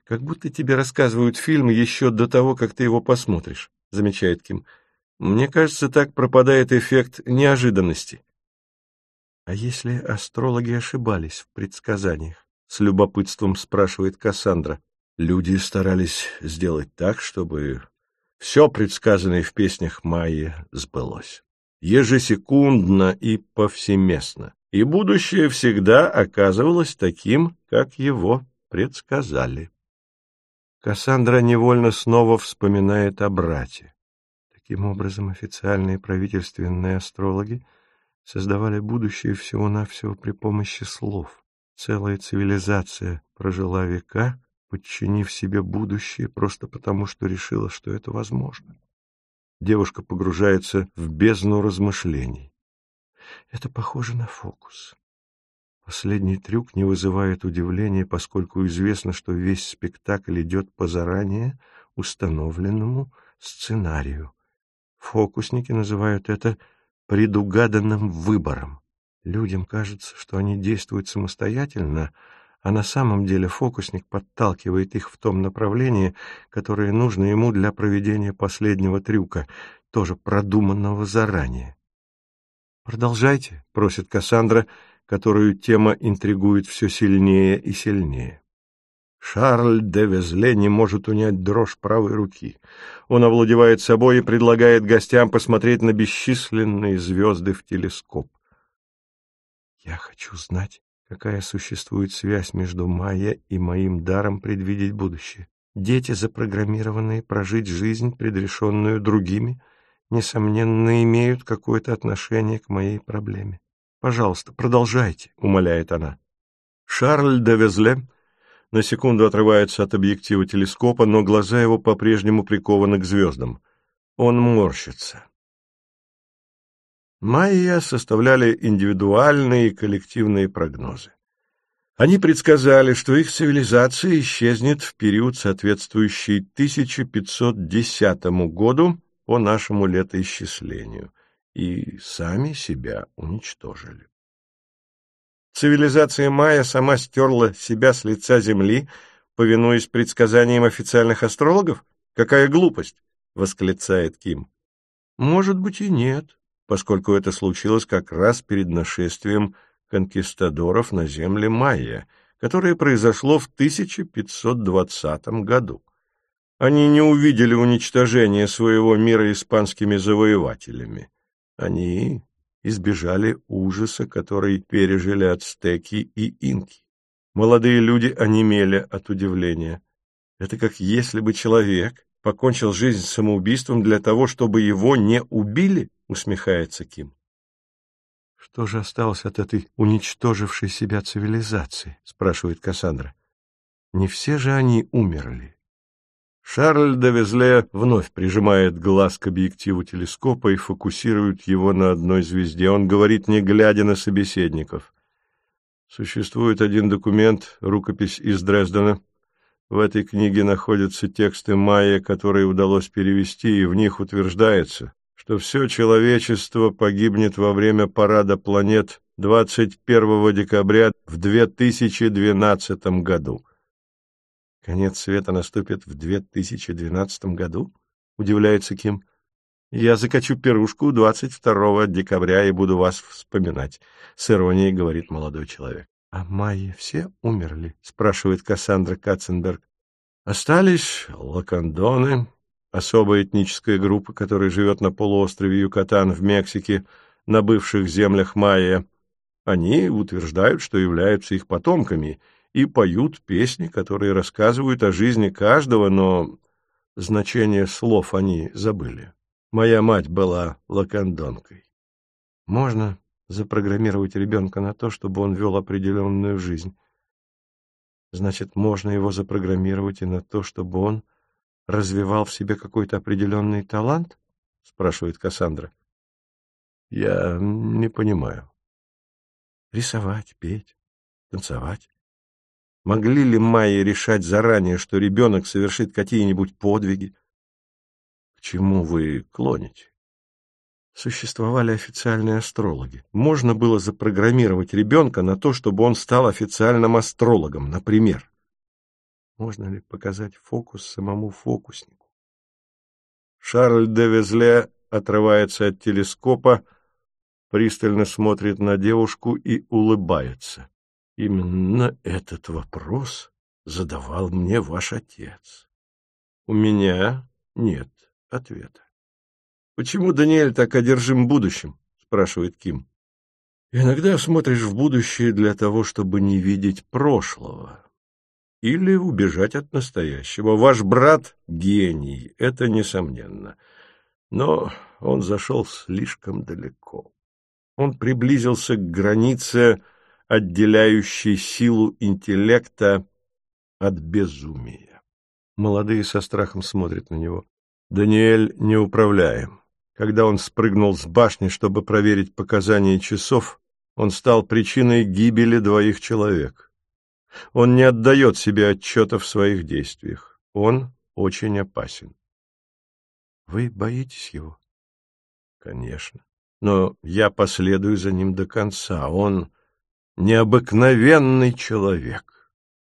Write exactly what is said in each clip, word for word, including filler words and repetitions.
Как будто тебе рассказывают фильм еще до того, как ты его посмотришь, замечает Ким. Мне кажется, так пропадает эффект неожиданности. А если астрологи ошибались в предсказаниях? С любопытством спрашивает Кассандра. Люди старались сделать так, чтобы все предсказанное в песнях майя сбылось. Ежесекундно и повсеместно. И будущее всегда оказывалось таким, как его предсказали. Кассандра невольно снова вспоминает о брате. Таким образом, официальные правительственные астрологи создавали будущее всего-навсего при помощи слов. Целая цивилизация прожила века, подчинив себе будущее просто потому, что решила, что это возможно. Девушка погружается в бездну размышлений. Это похоже на фокус. Последний трюк не вызывает удивления, поскольку известно, что весь спектакль идет по заранее установленному сценарию. Фокусники называют это предугаданным выбором. Людям кажется, что они действуют самостоятельно, а на самом деле фокусник подталкивает их в том направлении, которое нужно ему для проведения последнего трюка, тоже продуманного заранее. «Продолжайте», — просит Кассандра, которую тема интригует все сильнее и сильнее. Шарль де Везле не может унять дрожь правой руки. Он овладевает собой и предлагает гостям посмотреть на бесчисленные звезды в телескоп. «Я хочу знать, какая существует связь между майя и моим даром предвидеть будущее. Дети, запрограммированные прожить жизнь, предрешенную другими, несомненно, имеют какое-то отношение к моей проблеме. Пожалуйста, продолжайте», — умоляет она. Шарль де Везле на секунду отрывается от объектива телескопа, но глаза его по-прежнему прикованы к звездам. Он морщится. Майя составляли индивидуальные и коллективные прогнозы. Они предсказали, что их цивилизация исчезнет в период, соответствующий тысяча пятьсот десятому году по нашему летоисчислению, и сами себя уничтожили. Цивилизация майя сама стерла себя с лица земли, повинуясь предсказаниям официальных астрологов? Какая глупость! — восклицает Ким. Может быть и нет, поскольку это случилось как раз перед нашествием конкистадоров на земли майя, которое произошло в тысяча пятьсот двадцатом году. Они не увидели уничтожения своего мира испанскими завоевателями. Они избежали ужаса, который пережили ацтеки и инки. Молодые люди онемели от удивления. Это как если бы человек покончил жизнь самоубийством для того, чтобы его не убили, усмехается Ким. Что же осталось от этой уничтожившей себя цивилизации, спрашивает Кассандра. Не все же они умерли. Шарль де Везле вновь прижимает глаз к объективу телескопа и фокусирует его на одной звезде. Он говорит, не глядя на собеседников. Существует один документ, рукопись из Дрездена. В этой книге находятся тексты майя, которые удалось перевести, и в них утверждается, что все человечество погибнет во время парада планет двадцать первого декабря в две тысячи двенадцатом году. Конец света наступит в две тысячи двенадцатом году? Удивляется Ким. Я закачу пирушку двадцать второго декабря и буду вас вспоминать, с иронией говорит молодой человек. А майя все умерли? Спрашивает Кассандра Катценберг. Остались лакандоны, особая этническая группа, которая живет на полуострове Юкатан в Мексике, на бывших землях майя. Они утверждают, что являются их потомками, и поют песни, которые рассказывают о жизни каждого, но значение слов они забыли. Моя мать была лакандонкой. Можно запрограммировать ребенка на то, чтобы он вел определенную жизнь. Значит, можно его запрограммировать и на то, чтобы он развивал в себе какой-то определенный талант? Спрашивает Кассандра. Я не понимаю. Рисовать, петь, танцевать. Могли ли майя решать заранее, что ребенок совершит какие-нибудь подвиги? К чему вы клоните? Существовали официальные астрологи. Можно было запрограммировать ребенка на то, чтобы он стал официальным астрологом, например. Можно ли показать фокус самому фокуснику? Шарль де Везле отрывается от телескопа, пристально смотрит на девушку и улыбается. Именно этот вопрос задавал мне ваш отец. У меня нет ответа. Почему Даниэль так одержим будущим? Спрашивает Ким. Иногда смотришь в будущее для того, чтобы не видеть прошлого. Или убежать от настоящего. Ваш брат — гений, это несомненно. Но он зашел слишком далеко. Он приблизился к границе, отделяющей силу интеллекта от безумия. Молодые со страхом смотрят на него. Даниэль неуправляем. Когда он спрыгнул с башни, чтобы проверить показания часов, он стал причиной гибели двоих человек. Он не отдает себе отчета в своих действиях. Он очень опасен. Вы боитесь его? Конечно. Но я последую за ним до конца. Он необыкновенный человек.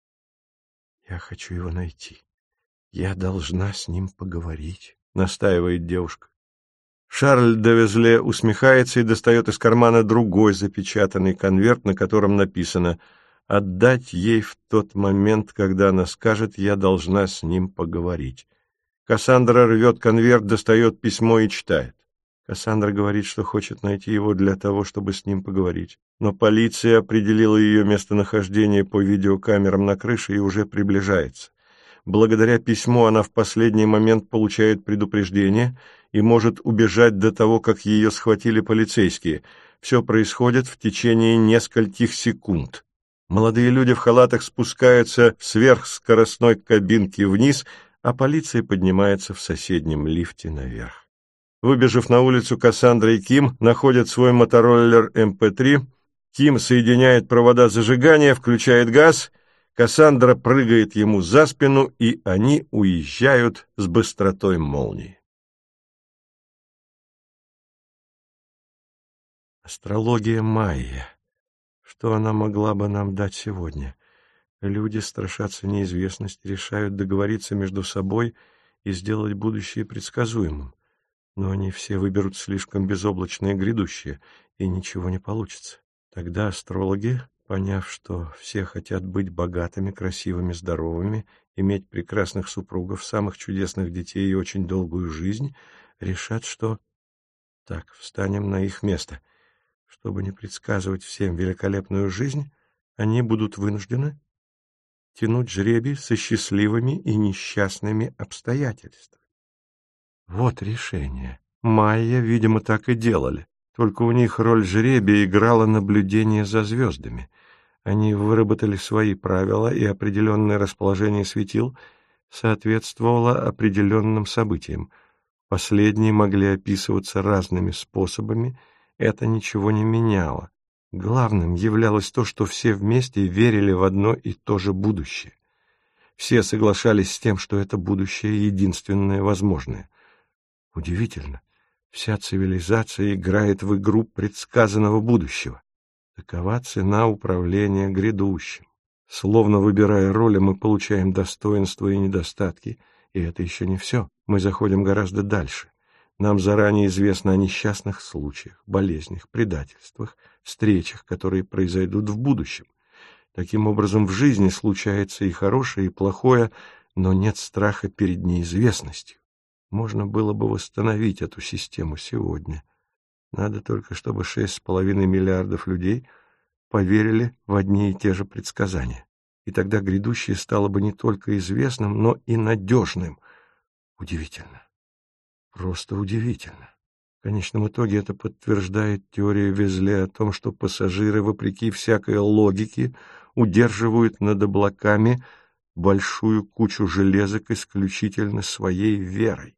Я хочу его найти. Я должна с ним поговорить, настаивает девушка. Шарль де Везле усмехается и достает из кармана другой запечатанный конверт, на котором написано «Отдать ей в тот момент, когда она скажет, я должна с ним поговорить». Кассандра рвет конверт, достает письмо и читает. Кассандра говорит, что хочет найти его для того, чтобы с ним поговорить. Но полиция определила ее местонахождение по видеокамерам на крыше и уже приближается. Благодаря письму она в последний момент получает предупреждение и может убежать до того, как ее схватили полицейские. Все происходит в течение нескольких секунд. Молодые люди в халатах спускаются в сверхскоростной кабинке вниз, а полиция поднимается в соседнем лифте наверх. Выбежав на улицу, Кассандра и Ким находят свой мотороллер эм пэ три. Ким соединяет провода зажигания, включает газ. Кассандра прыгает ему за спину, и они уезжают с быстротой молнии. Астрология майя. Что она могла бы нам дать сегодня? Люди страшатся неизвестности, решают договориться между собой и сделать будущее предсказуемым. Но они все выберут слишком безоблачное грядущее, и ничего не получится. Тогда астрологи, поняв, что все хотят быть богатыми, красивыми, здоровыми, иметь прекрасных супругов, самых чудесных детей и очень долгую жизнь, решат, что... Так, встанем на их место. Чтобы не предсказывать всем великолепную жизнь, они будут вынуждены тянуть жребий со счастливыми и несчастными обстоятельствами. Вот решение. Майя, видимо, так и делали. Только у них роль жребия играла наблюдение за звездами. Они выработали свои правила, и определенное расположение светил соответствовало определенным событиям. Последние могли описываться разными способами, это ничего не меняло. Главным являлось то, что все вместе верили в одно и то же будущее. Все соглашались с тем, что это будущее единственное возможное. Удивительно, вся цивилизация играет в игру предсказанного будущего. Такова цена управления грядущим. Словно выбирая роли, мы получаем достоинства и недостатки, и это еще не все. Мы заходим гораздо дальше. Нам заранее известно о несчастных случаях, болезнях, предательствах, встречах, которые произойдут в будущем. Таким образом, в жизни случается и хорошее, и плохое, но нет страха перед неизвестностью. Можно было бы восстановить эту систему сегодня. Надо только, чтобы шесть с половиной миллиардов людей поверили в одни и те же предсказания. И тогда грядущее стало бы не только известным, но и надежным. Удивительно. Просто удивительно. В конечном итоге это подтверждает теорию Везле о том, что пассажиры, вопреки всякой логике, удерживают над облаками большую кучу железок исключительно своей верой.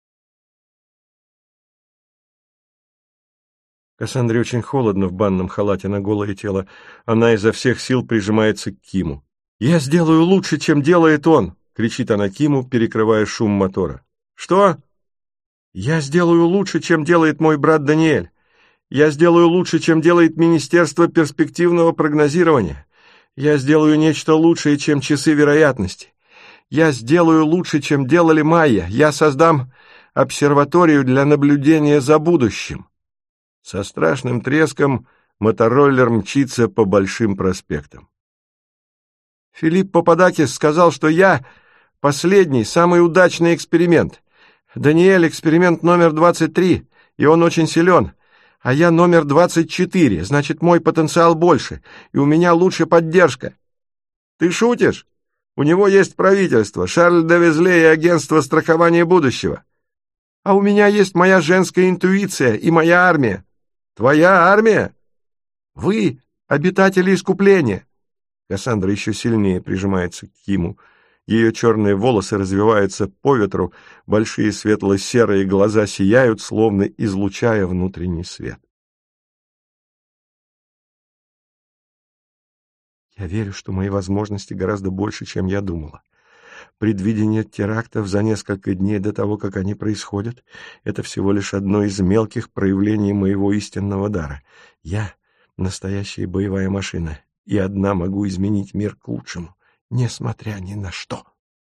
Кассандре очень холодно в банном халате на голое тело. Она изо всех сил прижимается к Киму. «Я сделаю лучше, чем делает он!» — кричит она Киму, перекрывая шум мотора. «Что?» «Я сделаю лучше, чем делает мой брат Даниэль. Я сделаю лучше, чем делает Министерство перспективного прогнозирования. Я сделаю нечто лучшее, чем часы вероятности. Я сделаю лучше, чем делали майя. Я создам обсерваторию для наблюдения за будущим. Со страшным треском мотороллер мчится по большим проспектам. Филипп Пападакис сказал, что я последний, самый удачный эксперимент. Даниэль — эксперимент номер двадцать три, и он очень силен. А я номер двадцать четыре, значит, мой потенциал больше, и у меня лучше поддержка. Ты шутишь? У него есть правительство, Шарль де Везле и агентство страхования будущего. А у меня есть моя женская интуиция и моя армия. Твоя армия? Вы — обитатели искупления. Кассандра еще сильнее прижимается к Киму. Ее черные волосы развиваются по ветру, большие светло-серые глаза сияют, словно излучая внутренний свет. Я верю, что мои возможности гораздо больше, чем я думала. Предвидение терактов за несколько дней до того, как они происходят, это всего лишь одно из мелких проявлений моего истинного дара. Я — настоящая боевая машина, и одна могу изменить мир к лучшему, несмотря ни на что.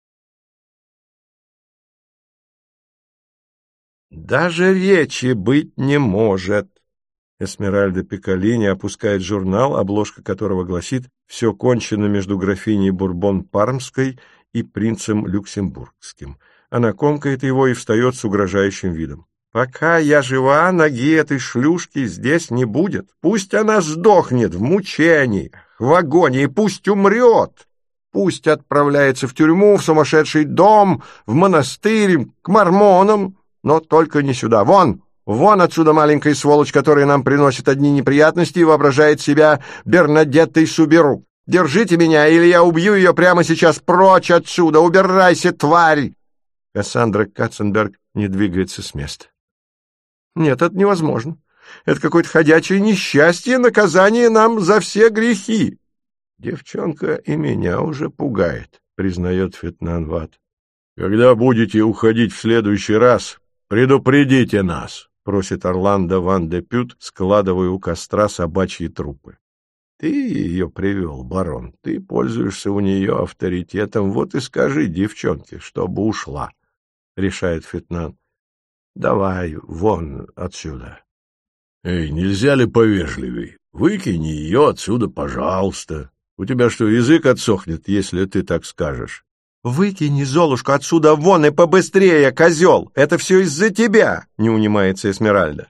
Даже речи быть не может. Эсмеральда Пикколини опускает журнал, обложка которого гласит «Все кончено между графиней Бурбон-Пармской и принцем Люксембургским». Она комкает его и встает с угрожающим видом. «Пока я жива, ноги этой шлюшки здесь не будет. Пусть она сдохнет в мучениях, в агонии, пусть умрет. Пусть отправляется в тюрьму, в сумасшедший дом, в монастырь, к мормонам, но только не сюда. Вон!» Вон отсюда маленькая сволочь, которая нам приносит одни неприятности и воображает себя Бернадеттой Суберу. Держите меня, или я убью ее прямо сейчас. Прочь отсюда! Убирайся, тварь!» Кассандра Катценберг не двигается с места. «Нет, это невозможно. Это какое-то ходячее несчастье, наказание нам за все грехи». «Девчонка и меня уже пугает», — признает Фетнан Ват. «Когда будете уходить в следующий раз, предупредите нас», — просит Орландо Ван де Пют, складывая у костра собачьи трупы. «Ты ее привел, барон, ты пользуешься у нее авторитетом, вот и скажи девчонке, чтобы ушла», — решает Фетнан. «Давай вон отсюда». «Эй, нельзя ли повежливей? Выкини ее отсюда, пожалуйста. У тебя что, язык отсохнет, если ты так скажешь?» «Выкини Золушку отсюда вон и побыстрее, козел! Это все из-за тебя!» — не унимается Эсмеральда.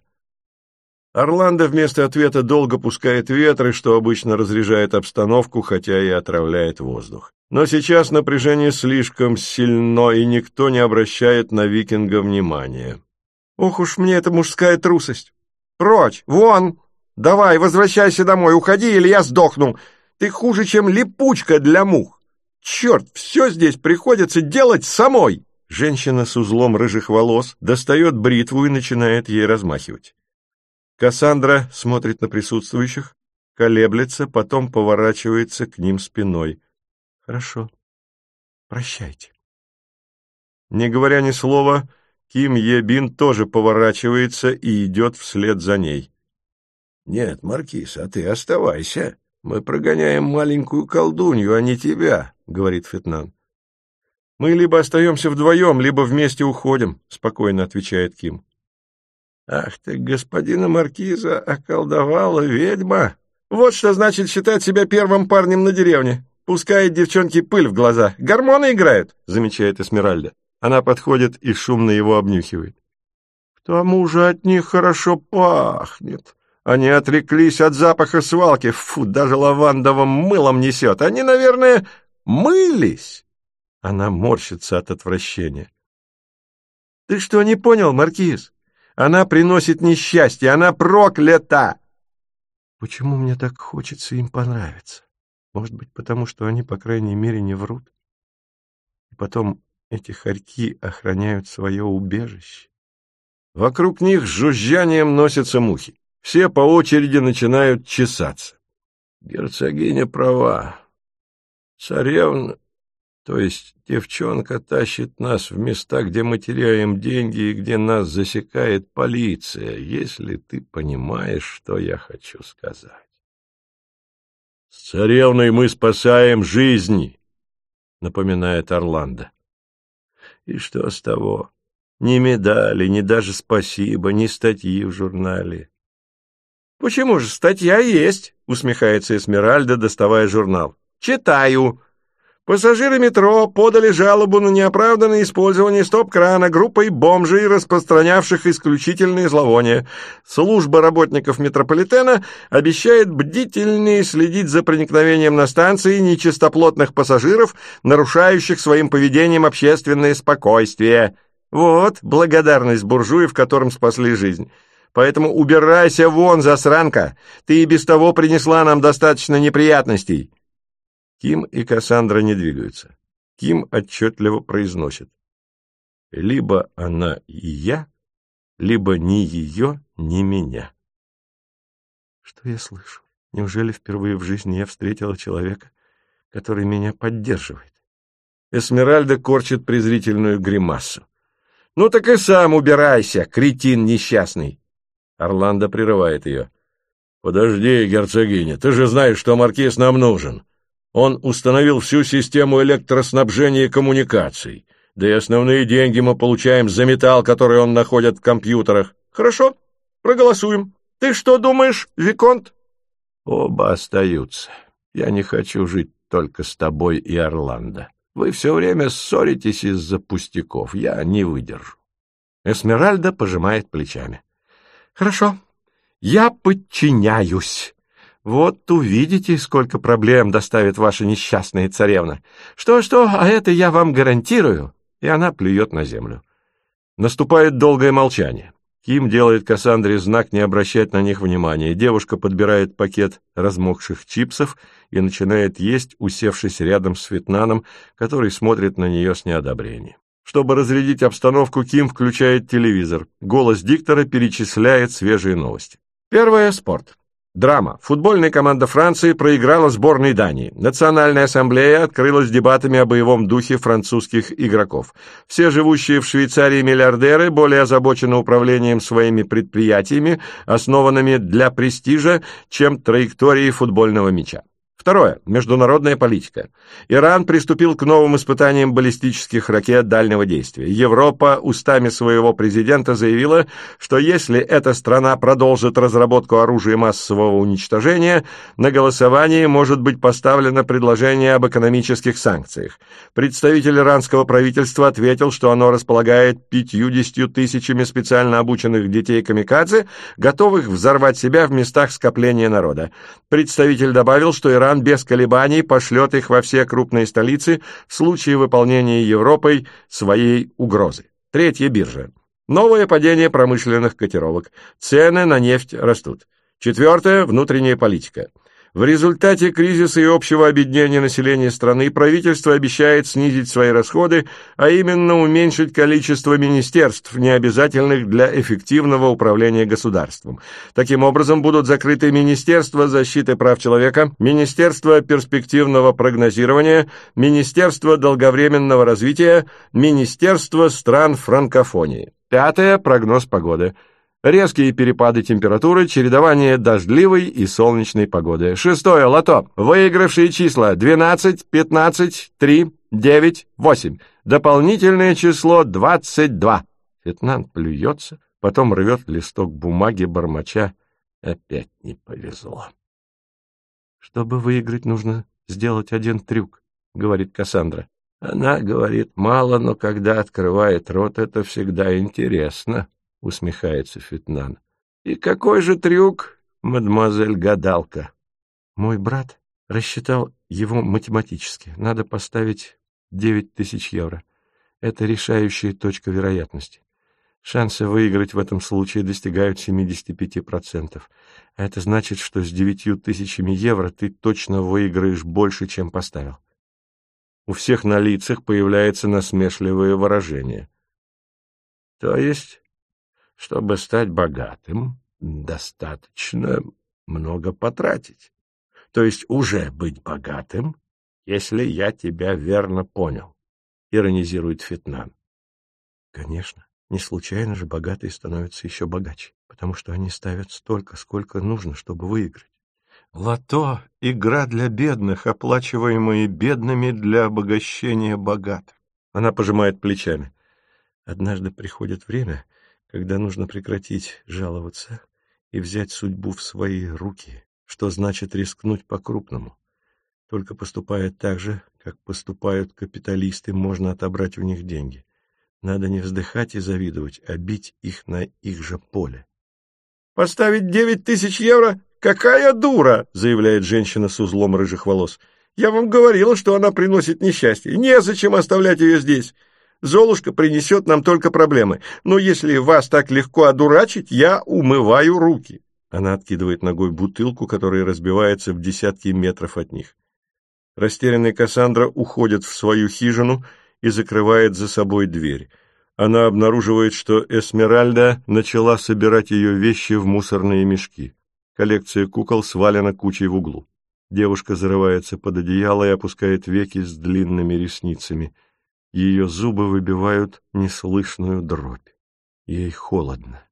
Орландо вместо ответа долго пускает ветры, что обычно разряжает обстановку, хотя и отравляет воздух. Но сейчас напряжение слишком сильно, и никто не обращает на викинга внимания. «Ох уж мне эта мужская трусость! Прочь! Вон! Давай, возвращайся домой, уходи, или я сдохну! Ты хуже, чем липучка для мух! Черт, все здесь приходится делать самой!» Женщина с узлом рыжих волос достает бритву и начинает ей размахивать. Кассандра смотрит на присутствующих, колеблется, потом поворачивается к ним спиной. «Хорошо. Прощайте». Не говоря ни слова, Ким Е-бин тоже поворачивается и идет вслед за ней. «Нет, Маркиз, а ты оставайся. Мы прогоняем маленькую колдунью, а не тебя», — говорит Фетнан. «Мы либо остаемся вдвоем, либо вместе уходим», — спокойно отвечает Ким. «Ах ты, господина маркиза околдовала ведьма! Вот что значит считать себя первым парнем на деревне. Пускает девчонке пыль в глаза. Гормоны играют», — замечает Эсмеральда. Она подходит и шумно его обнюхивает. «К тому же от них хорошо пахнет. Они отреклись от запаха свалки. Фу, даже лавандовым мылом несет. Они, наверное, мылись». Она морщится от отвращения. «Ты что, не понял, маркиз? Она приносит несчастье, она проклята!» «Почему мне так хочется им понравиться? Может быть, потому что они, по крайней мере, не врут? И потом эти хорьки охраняют свое убежище». Вокруг них с жужжанием носятся мухи. Все по очереди начинают чесаться. «Герцогиня права. Царевна, то есть девчонка, тащит нас в места, где мы теряем деньги и где нас засекает полиция, если ты понимаешь, что я хочу сказать. С царевной мы спасаем жизни. напоминает Орландо. И что с того? Ни медали, ни даже спасибо, ни статьи в журнале. Почему же статья есть? Усмехается Эсмеральда, доставая журнал. Читаю. Пассажиры метро подали жалобу на неоправданное использование стоп-крана группой бомжей, распространявших исключительные зловония. Служба работников метрополитена обещает бдительнее следить за проникновением на станции нечистоплотных пассажиров, нарушающих своим поведением общественное спокойствие. Вот благодарность буржуев, которым спасли жизнь. Поэтому убирайся вон, засранка, ты и без того принесла нам достаточно неприятностей. Ким и Кассандра не двигаются. Ким отчетливо произносит. Либо она и я, либо ни ее, ни меня. Что я слышу? Неужели впервые в жизни я встретила человека, который меня поддерживает? Эсмеральда корчит презрительную гримасу. Ну так и сам убирайся, кретин несчастный. Орландо прерывает ее. Подожди, герцогиня, ты же знаешь, что маркиз нам нужен. Он установил всю систему электроснабжения и коммуникаций. Да и основные деньги мы получаем за металл, который он находит в компьютерах. Хорошо, проголосуем. Ты что думаешь, виконт? Оба остаются. Я не хочу жить только с тобой и Орландо. Вы все время ссоритесь из-за пустяков. Я не выдержу. Эсмеральда пожимает плечами. Хорошо, я подчиняюсь. Вот увидите, сколько проблем доставит ваша несчастная царевна. Что-что, а это я вам гарантирую. И она плюет на землю. Наступает долгое молчание. Ким делает Кассандре знак не обращать на них внимания. Девушка подбирает пакет размокших чипсов и начинает есть, усевшись рядом с Фетнаном, который смотрит на нее с неодобрением. Чтобы разрядить обстановку, Ким включает телевизор. Голос диктора перечисляет свежие новости. Первое – спорт. Драма. Футбольная команда Франции проиграла сборной Дании. Национальная ассамблея открылась дебатами о боевом духе французских игроков. Все живущие в Швейцарии миллиардеры более озабочены управлением своими предприятиями, основанными для престижа, чем траекторией футбольного мяча. Второе. Международная политика. Иран приступил к новым испытаниям баллистических ракет дальнего действия. Европа устами своего президента заявила, что если эта страна продолжит разработку оружия массового уничтожения, на голосовании может быть поставлено предложение об экономических санкциях. Представитель иранского правительства ответил, что оно располагает пятьюдесятью тысячами специально обученных детей-камикадзе, готовых взорвать себя в местах скопления народа. Представитель добавил, что Иран без колебаний пошлет их во все крупные столицы в случае выполнения Европой своей угрозы. Третья биржа. Новое падение промышленных котировок. Цены на нефть растут. Четвертое. Внутренняя политика. В результате кризиса и общего обеднения населения страны правительство обещает снизить свои расходы, а именно уменьшить количество министерств, необязательных для эффективного управления государством. Таким образом, будут закрыты Министерство защиты прав человека, Министерство перспективного прогнозирования, Министерство долговременного развития, Министерство стран франкофонии. Пятое. Прогноз погоды. Резкие перепады температуры, чередование дождливой и солнечной погоды. Шестое. Лото. Выигравшие числа двенадцать, пятнадцать, три, девять, восемь. Дополнительное число двадцать два. Фетнан плюется, потом рвет листок бумаги, бормоча. Опять не повезло. Чтобы выиграть, нужно сделать один трюк, говорит Кассандра. Она говорит мало, но когда открывает рот, это всегда интересно. — усмехается Фетнан. — И какой же трюк, мадемуазель гадалка? Мой брат рассчитал его математически. Надо поставить девять тысяч евро. Это решающая точка вероятности. Шансы выиграть в этом случае достигают семидесяти пяти процентов. А это значит, что с девятью тысячами евро ты точно выиграешь больше, чем поставил. У всех на лицах появляется насмешливое выражение. То есть... Чтобы стать богатым, достаточно много потратить. То есть уже быть богатым, если я тебя верно понял, — иронизирует Фетнан. Конечно, не случайно же богатые становятся еще богаче, потому что они ставят столько, сколько нужно, чтобы выиграть. Лото — игра для бедных, оплачиваемая бедными для обогащения богатых. Она пожимает плечами. Однажды приходит время, когда нужно прекратить жаловаться и взять судьбу в свои руки, что значит рискнуть по-крупному. Только поступая так же, как поступают капиталисты, можно отобрать у них деньги. Надо не вздыхать и завидовать, а бить их на их же поле. «Поставить девять тысяч евро? Какая дура!» — заявляет женщина с узлом рыжих волос. «Я вам говорила, что она приносит несчастье. Незачем оставлять ее здесь. Золушка принесет нам только проблемы. Но если вас так легко одурачить, я умываю руки». Она откидывает ногой бутылку, которая разбивается в десятки метров от них. Растерянная Кассандра уходит в свою хижину и закрывает за собой дверь. Она обнаруживает, что Эсмеральда начала собирать ее вещи в мусорные мешки. Коллекция кукол свалена кучей в углу. Девушка зарывается под одеяло и опускает веки с длинными ресницами. Ее зубы выбивают неслышную дробь. Ей холодно.